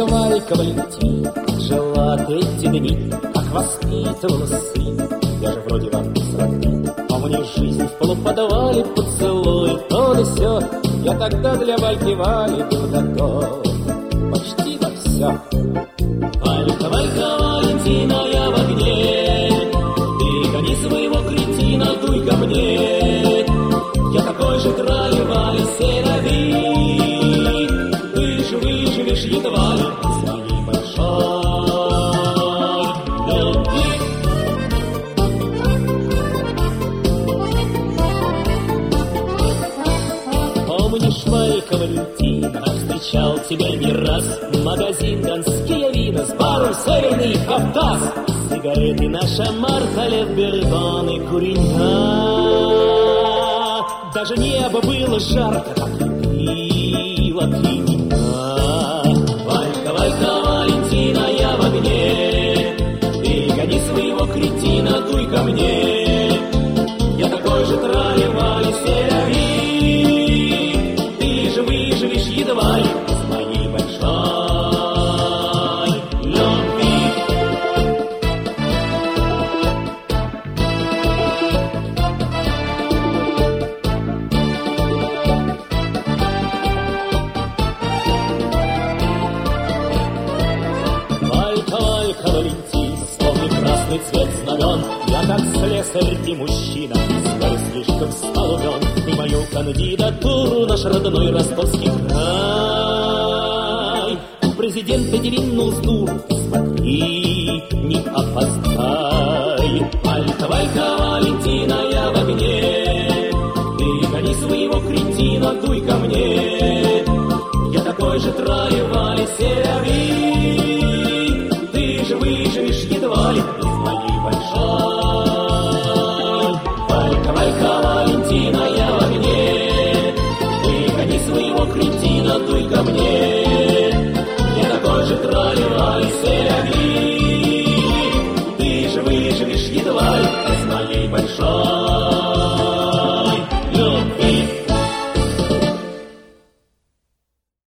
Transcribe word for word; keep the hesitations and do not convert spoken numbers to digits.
Валька, Валентин, жила ты эти дни, как воспитывала сын. Я же вроде вам с родным, а мне жизнь в полуподвале, поцелуй, то да сё. Я тогда для Вальки Вали был готов почти на все. Валька, Валька, Валентина, я в огне, ты гони своего кретина, дуй ко мне. Я такой же трали-вали, сеновик, ты же выживешь едва ли с моей большой любви. Помнишь, Валька, Валентина, встречал тебя не раз. Магазин «Донские вина» с баром «Северный Кавказ». Сигареты наша Марта, Лев Бердон и куренька. Даже небо было жарко, как любила ты меня. Валька, Валька, Валентина, я в огне, ты гони своего кретина, дуй ко мне. Я такой же трали-вали, сеновик, ты же выживешь едва ли с моей большой любви. Валька, Валька, Валентин, вспомни красный цвет знамен. Я как слесарь и мужчина, скоро слишком стал умен. И мою кандидатуру наш родной ростовский край в президенты двинул с дур. Смотри, не опоздай. Валька, Валька, Валентина, я в огне, ты гони своего кретина, дуй ко мне. Я такой же трали-вали, северный